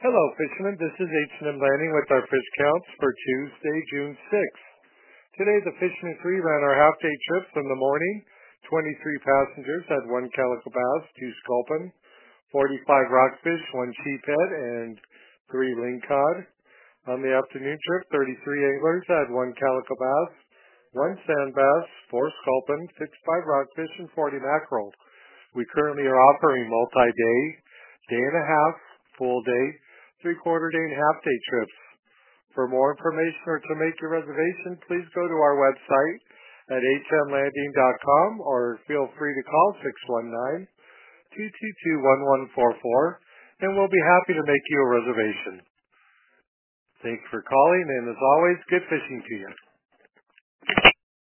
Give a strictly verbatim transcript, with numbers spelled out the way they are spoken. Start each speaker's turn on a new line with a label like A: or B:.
A: Hello, fishermen. This is H and M Landing with our fish counts for Tuesday, June sixth. Today, the Fisherman three ran our half-day trips in the morning. twenty-three passengers had one calico bass, two sculpin, forty-five rockfish, one sheephead, and three lingcod. On the afternoon trip, thirty-three anglers had one calico bass, one sand bass, four sculpin, sixty-five rockfish, and forty mackerel. We currently are offering multi-day, day and a half, full day, three-quarter day, and half-day trips. For more information or to make your reservation, please go to our website at h m landing dot com or feel free to call six one nine, two two two, one one four four, and we'll be happy to make you a reservation. Thanks for calling, and as always, good fishing to you.